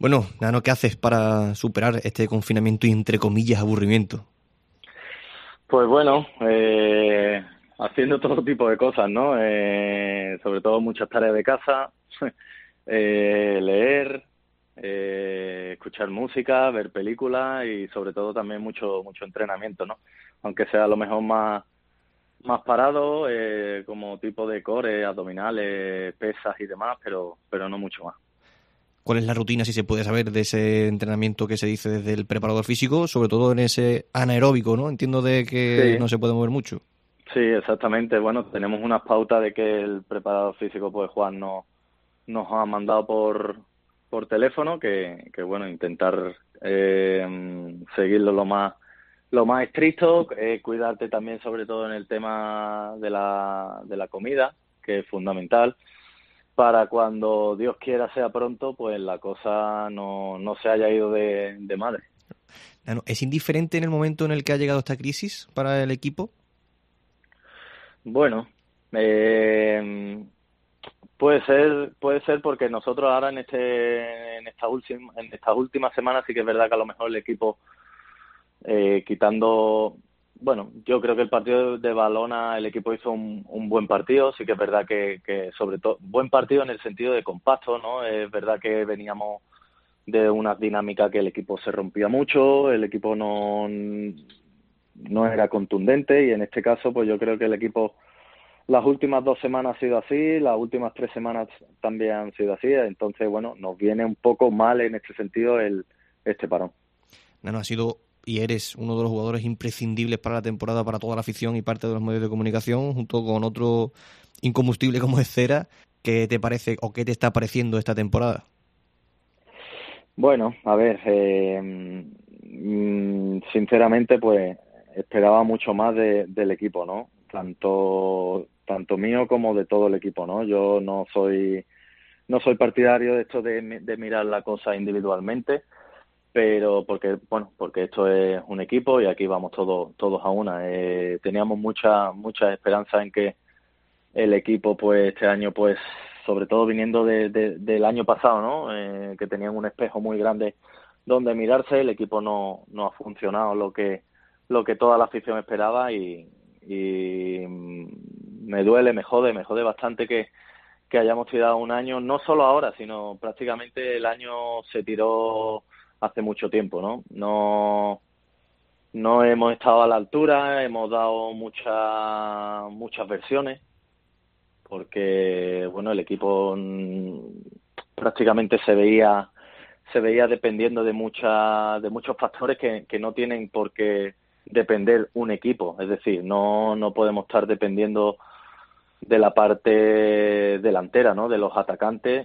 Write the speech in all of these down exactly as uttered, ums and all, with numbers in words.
Bueno, Nano, ¿qué haces para superar este confinamiento y, entre comillas, aburrimiento? Pues bueno, eh, haciendo todo tipo de cosas, ¿no? Eh, sobre todo muchas tareas de casa, eh, leer, eh, escuchar música, ver películas y sobre todo también mucho mucho entrenamiento, ¿no? Aunque sea a lo mejor más más parado, eh, como tipo de core, abdominales, pesas y demás, pero pero no mucho más. ¿Cuál es la rutina, si se puede saber, de ese entrenamiento que se dice desde el preparador físico, sobre todo en ese anaeróbico, ¿no? Entiendo de que Sí, no se puede mover mucho. sí, exactamente. Bueno, tenemos unas pautas de que el preparador físico, pues Juan, no nos ha mandado por, por teléfono que, que bueno, intentar eh, seguirlo lo más lo más estricto, eh, cuidarte también sobre todo en el tema de la, de la comida, que es fundamental, para cuando Dios quiera sea pronto, pues la cosa no, no se haya ido de, de madre. Nano, ¿es indiferente en el momento en el que ha llegado esta crisis para el equipo? Bueno, eh, puede ser, puede ser porque nosotros ahora en este, en esta última, en estas últimas semanas sí que es verdad que a lo mejor el equipo eh, quitando, bueno, yo creo que el partido de Valona el equipo hizo un, un buen partido, sí que es verdad que, que sobre todo buen partido en el sentido de compacto, ¿no? Es verdad que veníamos de una dinámica que el equipo se rompía mucho, el equipo no no era contundente y en este caso pues yo creo que el equipo las últimas dos semanas ha sido así, las últimas tres semanas también han sido así, entonces, bueno, nos viene un poco mal en este sentido el este parón. Nano, ha sido y eres uno de los jugadores imprescindibles para la temporada, para toda la afición y parte de los medios de comunicación, junto con otro incombustible como es Cera. ¿Qué te parece o qué te está pareciendo esta temporada? Bueno, a ver, eh, mm, sinceramente, pues esperaba mucho más de, del equipo, ¿no? Tanto, tanto mío como de todo el equipo, ¿no? Yo no soy, no soy partidario de esto de, de mirar la cosa individualmente, pero porque, bueno, porque esto es un equipo y aquí vamos todos, todos a una. Eh, teníamos mucha, mucha esperanza en que el equipo, pues este año, pues sobre todo viniendo de, de, del año pasado, ¿no? Eh, que tenían un espejo muy grande donde mirarse, el equipo no, no ha funcionado lo que lo que toda la afición esperaba y, y me duele, me jode, me jode bastante que, que hayamos tirado un año, no solo ahora, sino prácticamente el año se tiró hace mucho tiempo, ¿no? No no hemos estado a la altura, hemos dado muchas muchas versiones porque bueno, el equipo mm, prácticamente se veía se veía dependiendo de mucha, de muchos factores que, que no tienen por qué depender un equipo, es decir, no no podemos estar dependiendo de la parte delantera, ¿no? De los atacantes,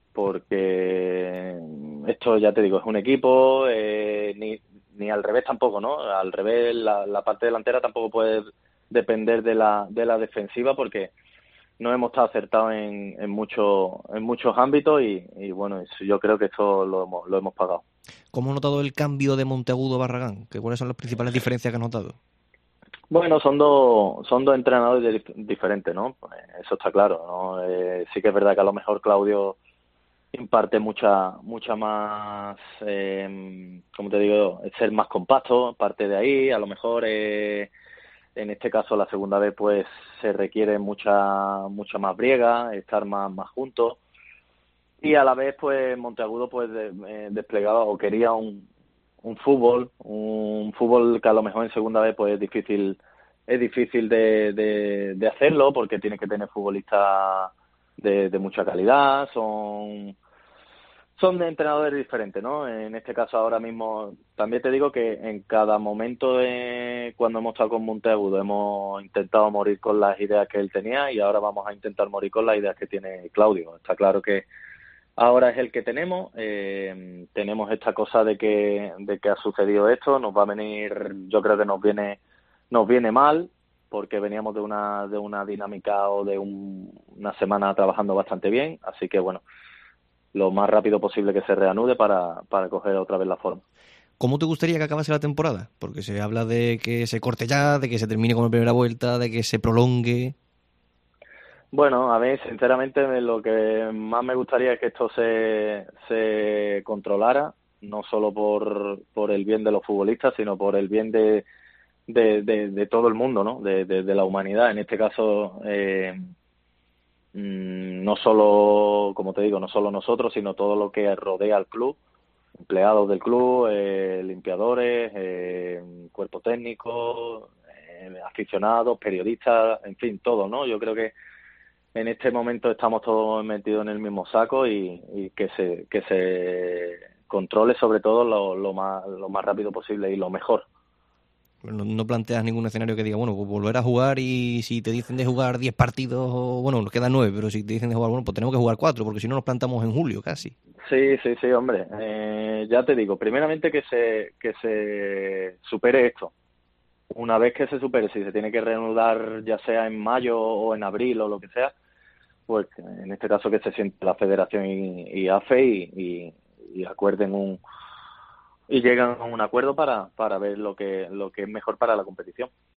porque esto ya te digo, es un equipo, eh, ni, ni al revés tampoco, ¿no? Al revés, la, la parte delantera tampoco puede depender de la, de la defensiva porque no hemos estado acertados en, en, mucho, en muchos ámbitos y, y bueno, yo creo que esto lo hemos, lo hemos pagado. ¿Cómo has notado el cambio de Monteagudo a Barragán? ¿Qué, ¿Cuáles son las principales diferencias que has notado? Bueno, son dos, son dos entrenadores dif- diferentes, ¿no? Pues eso está claro, ¿no? Eh, sí que es verdad que a lo mejor Claudio imparte mucha mucha más, eh, como te digo, ser más compacto, parte de ahí, a lo mejor eh, en este caso la segunda vez pues se requiere mucha mucha más briega, estar más más juntos y a la vez pues Monteagudo pues de, eh, desplegaba o quería un, un fútbol, un fútbol que a lo mejor en segunda vez pues es difícil es difícil de, de, de hacerlo porque tiene que tener futbolistas de, de mucha calidad, son son de entrenadores diferentes, ¿no? En este caso ahora mismo, también te digo que en cada momento de, cuando hemos estado con Monteagudo hemos intentado morir con las ideas que él tenía y ahora vamos a intentar morir con las ideas que tiene Claudio. Está claro que ahora es el que tenemos, eh, tenemos esta cosa de que, de que ha sucedido esto, nos va a venir, yo creo que nos viene, nos viene mal, porque veníamos de una, de una dinámica o de un, una semana trabajando bastante bien, así que bueno, lo más rápido posible que se reanude para, para coger otra vez la forma. ¿Cómo te gustaría que acabase la temporada? Porque se habla de que se corte ya, de que se termine con la primera vuelta, de que se prolongue. Bueno, a mí sinceramente me- lo que más me gustaría es que esto se, se controlara, no solo por, por el bien de los futbolistas, sino por el bien de, de, de, de todo el mundo, ¿no? De, de, de la humanidad. En este caso, eh, mm, no solo, como te digo, no solo nosotros, sino todo lo que rodea al club, empleados del club, eh, limpiadores, eh, cuerpo técnico, eh, aficionados, periodistas, en fin, todo, ¿no? Yo creo que en este momento estamos todos metidos en el mismo saco y, y que se que se controle sobre todo lo, lo más lo más rápido posible y lo mejor. No, no planteas ningún escenario que diga, bueno, pues volver a jugar y si te dicen de jugar diez partidos, o, bueno, nos quedan nueve, pero si te dicen de jugar, bueno, pues tenemos que jugar cuatro porque si no nos plantamos en julio casi. Sí, sí, sí, hombre. Eh, ya te digo, primeramente que se que se supere esto. Una vez que se supere, si se tiene que reanudar ya sea en mayo o en abril o lo que sea, pues en este caso que se siente la Federación y, y AFE y, y, y acuerden un y llegan a un acuerdo para para ver lo que lo que es mejor para la competición.